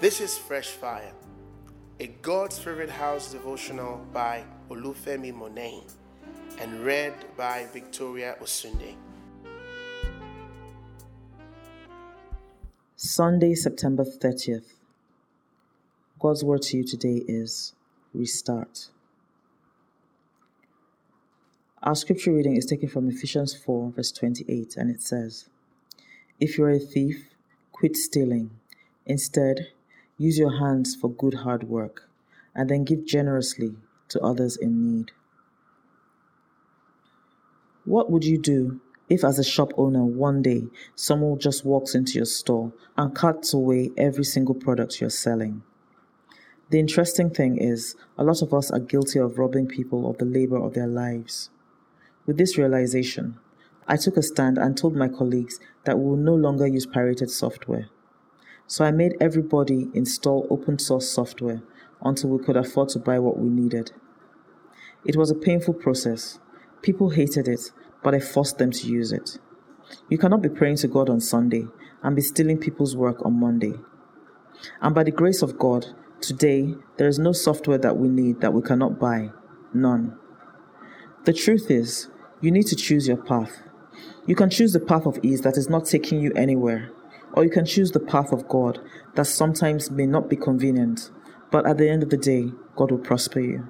This is Fresh Fire, a God's Favorite House devotional by Olufemi Monain and read by Victoria Osunde. Sunday, September 30th. God's word to you today is restart. Our scripture reading is taken from Ephesians 4, verse 28, and it says, "If you are a thief, quit stealing. Instead, use your hands for good hard work, and then give generously to others in need." What would you do if, as a shop owner, one day someone just walks into your store and cuts away every single product you're selling? The interesting thing is, a lot of us are guilty of robbing people of the labor of their lives. With this realization, I took a stand and told my colleagues that we will no longer use pirated software. So I made everybody install open source software until we could afford to buy what we needed. It was a painful process. People hated it, but I forced them to use it. You cannot be praying to God on Sunday and be stealing people's work on Monday. And by the grace of God, today, there is no software that we need that we cannot buy. None. The truth is, you need to choose your path. You can choose the path of ease that is not taking you anywhere, or you can choose the path of God that sometimes may not be convenient, but at the end of the day, God will prosper you.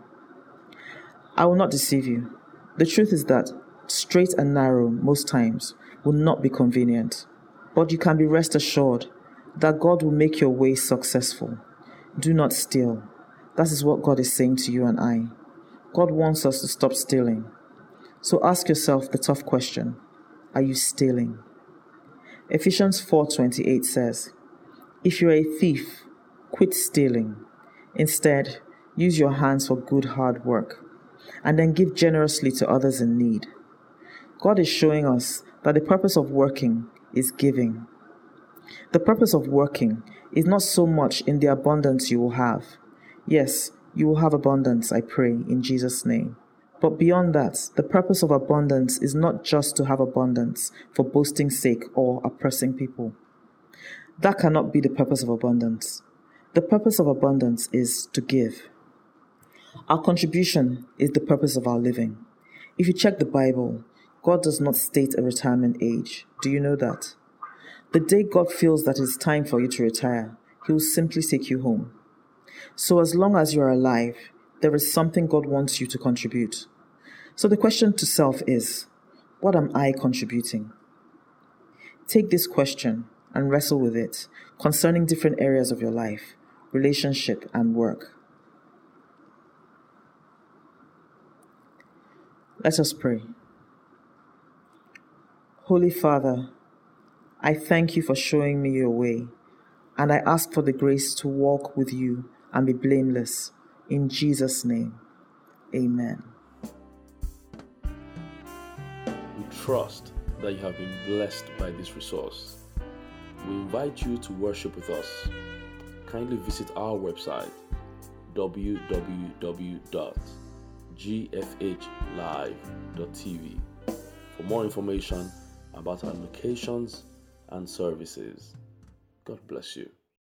I will not deceive you. The truth is that straight and narrow, most times, will not be convenient, but you can be rest assured that God will make your way successful. Do not steal. That is what God is saying to you and I. God wants us to stop stealing. So ask yourself the tough question: are you stealing? Ephesians 4:28 says, "If you're a thief, quit stealing. Instead, use your hands for good hard work, and then give generously to others in need." God is showing us that the purpose of working is giving. The purpose of working is not so much in the abundance you will have. Yes, you will have abundance, I pray, in Jesus' name. But beyond that, the purpose of abundance is not just to have abundance for boasting's sake or oppressing people. That cannot be the purpose of abundance. The purpose of abundance is to give. Our contribution is the purpose of our living. If you check the Bible, God does not state a retirement age. Do you know that? The day God feels that it's time for you to retire, He will simply take you home. So as long as you are alive, there is something God wants you to contribute. So the question to self is, what am I contributing? Take this question and wrestle with it concerning different areas of your life, relationship, and work. Let us pray. Holy Father, I thank you for showing me your way, and I ask for the grace to walk with you and be blameless. In Jesus' name, amen. We trust that you have been blessed by this resource. We invite you to worship with us. Kindly visit our website www.gfhlive.tv for more information about our locations and services. God bless you.